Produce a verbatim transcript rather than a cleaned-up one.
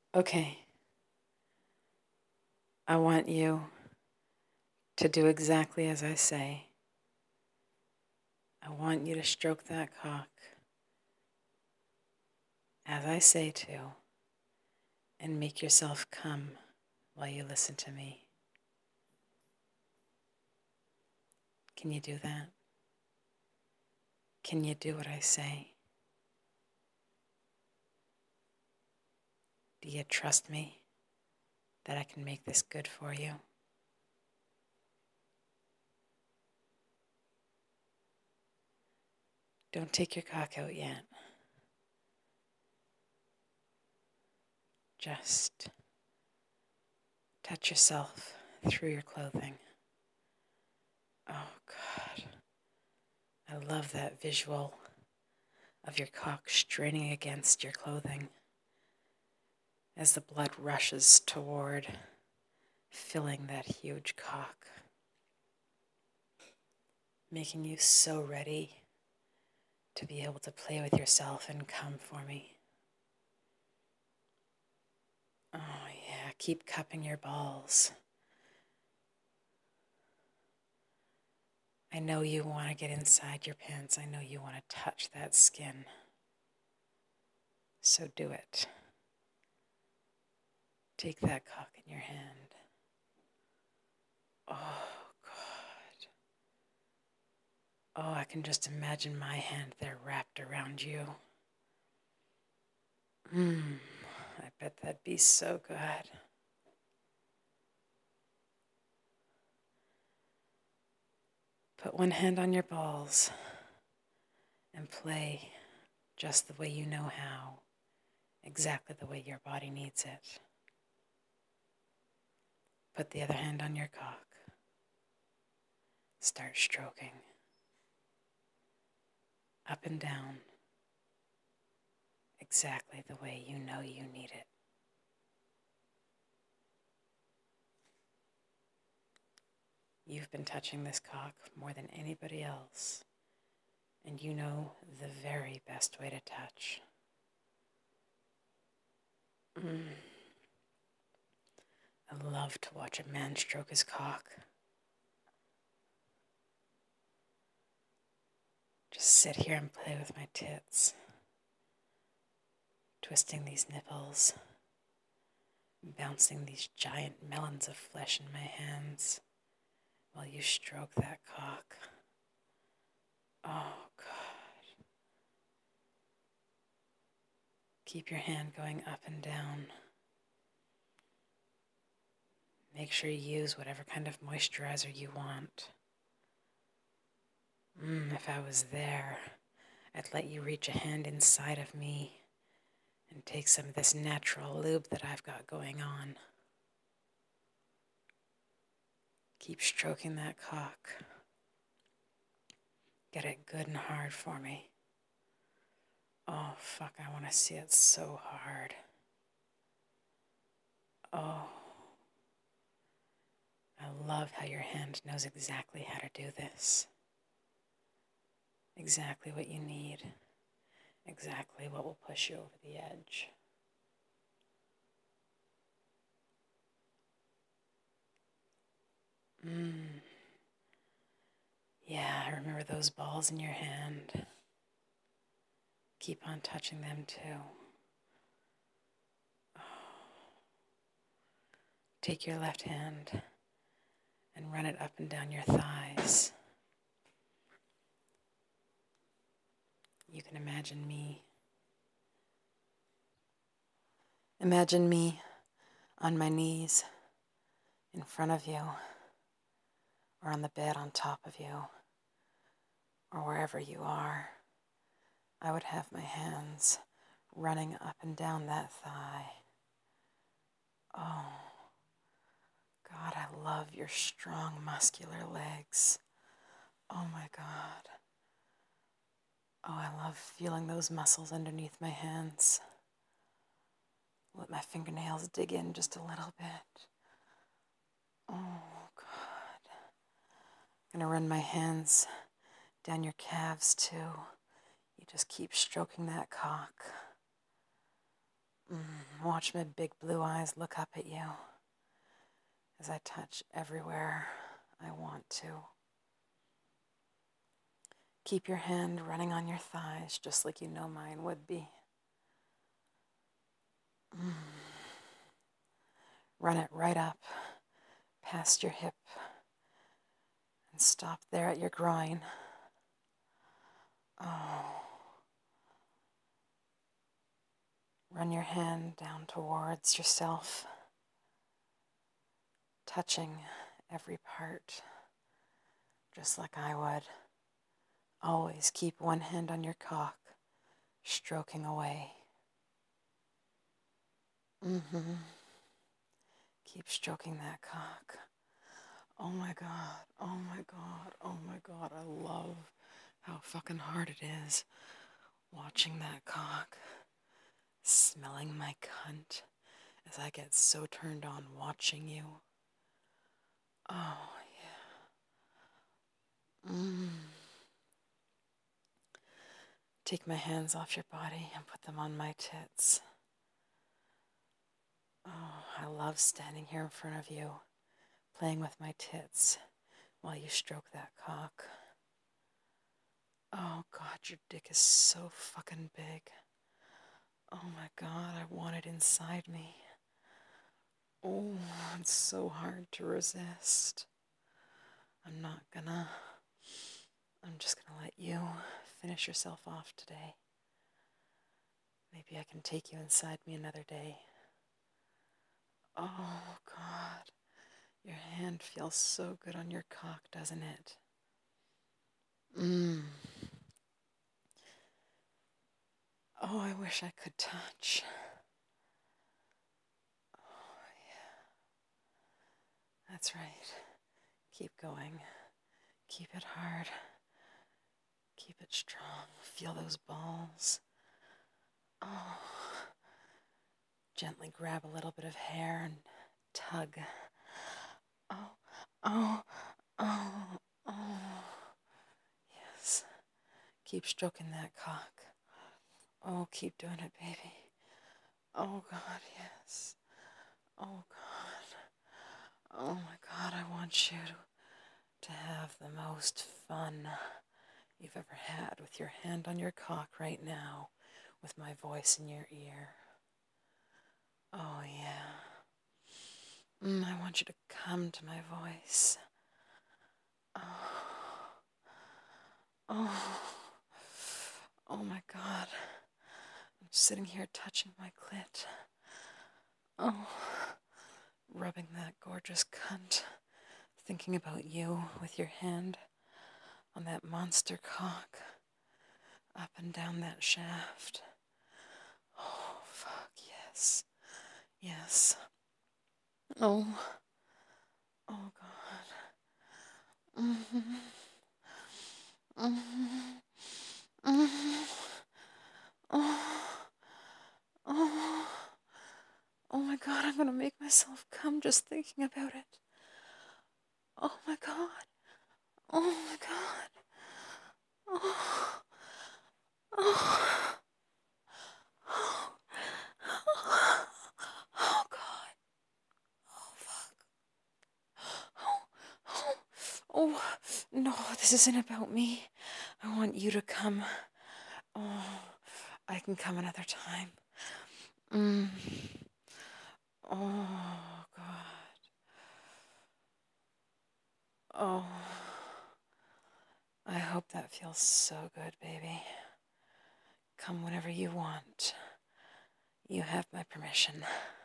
Okay. I want you to do exactly as I say. I want you to stroke that cock as I say to, and make yourself come while you listen to me. Can you do that? Can you do what I say? Do you trust me that I can make this good for you? Don't take your cock out yet. Just touch yourself through your clothing. Oh, God. I love that visual of your cock straining against your clothing as the blood rushes toward filling that huge cock, making you so ready to be able to play with yourself and come for me. Oh, yeah, keep cupping your balls. I know you want to get inside your pants. I know you want to touch that skin. So do it. Take that cock in your hand. Oh, God. Oh, I can just imagine my hand there wrapped around you. Mmm, I bet that'd be so good. Put one hand on your balls and play just the way you know how, exactly the way your body needs it. Put the other hand on your cock. Start stroking. Up and down, exactly the way you know you need it. You've been touching this cock more than anybody else, and you know the very best way to touch. Mm. I love to watch a man stroke his cock. Just sit here and play with my tits, twisting these nipples, bouncing these giant melons of flesh in my hands while you stroke that cock. Oh, God. Keep your hand going up and down. Make sure you use whatever kind of moisturizer you want. Mm, if I was there, I'd let you reach a hand inside of me and take some of this natural lube that I've got going on. Keep stroking that cock. Get it good and hard for me. Oh, fuck, I want to see it so hard. Oh, I love how your hand knows exactly how to do this. Exactly what you need. Exactly what will push you over the edge. Mmm. Yeah, I remember those balls in your hand. Keep on touching them too. Oh. Take your left hand and run it up and down your thighs. You can imagine me. Imagine me on my knees in front of you, or on the bed on top of you, or wherever you are. I would have my hands running up and down that thigh. Oh, God, I love your strong, muscular legs. Oh, my God. Oh, I love feeling those muscles underneath my hands. Let my fingernails dig in just a little bit. Oh, God. I'm gonna run my hands down your calves, too. You just keep stroking that cock. Mm, watch my big blue eyes look up at you as I touch everywhere I want to. Keep your hand running on your thighs just like you know mine would be. Mm. Run it right up past your hip and stop there at your groin. Oh. Run your hand down towards yourself, touching every part, just like I would. Always keep one hand on your cock, stroking away. Mm-hmm. Keep stroking that cock. Oh my God, oh my God, oh my God, I love how fucking hard it is watching that cock, smelling my cunt as I get so turned on watching you. Oh, yeah. Mm. Take my hands off your body and put them on my tits. Oh, I love standing here in front of you, playing with my tits while you stroke that cock. Oh God, your dick is so fucking big. Oh my God, I want it inside me. Oh, it's so hard to resist. I'm not gonna, I'm just gonna let you finish yourself off today. Maybe I can take you inside me another day. Oh God, your hand feels so good on your cock, doesn't it? Mmm. Oh, I wish I could touch. Oh, yeah. That's right. Keep going. Keep it hard. Keep it strong. Feel those balls. Oh. Gently grab a little bit of hair and tug. Oh, oh, oh, oh. Yes. Keep stroking that cock. Oh, keep doing it, baby. Oh, God, yes. Oh, God. Oh, my God, I want you to, to have the most fun you've ever had with your hand on your cock right now, with my voice in your ear. Oh, yeah. Mm, I want you to come to my voice. Oh. Oh. Oh, my God. I'm sitting here touching my clit. Oh. Rubbing that gorgeous cunt. Thinking about you with your hand on that monster cock. Up and down that shaft. Oh, fuck, yes. Yes. Oh. Oh, God. Mm-hmm. Mm-hmm. Mm-hmm. Oh. Oh. Oh, my God, I'm gonna make myself come just thinking about it. Oh, my God. Oh, my God. Oh. Oh. Oh. Oh. Oh, God. Oh, fuck. Oh, oh, oh, no, this isn't about me. I want you to come. Oh, I can come another time. Mm. Oh, God. Oh, I hope that feels so good, baby. Come whenever you want. You have my permission.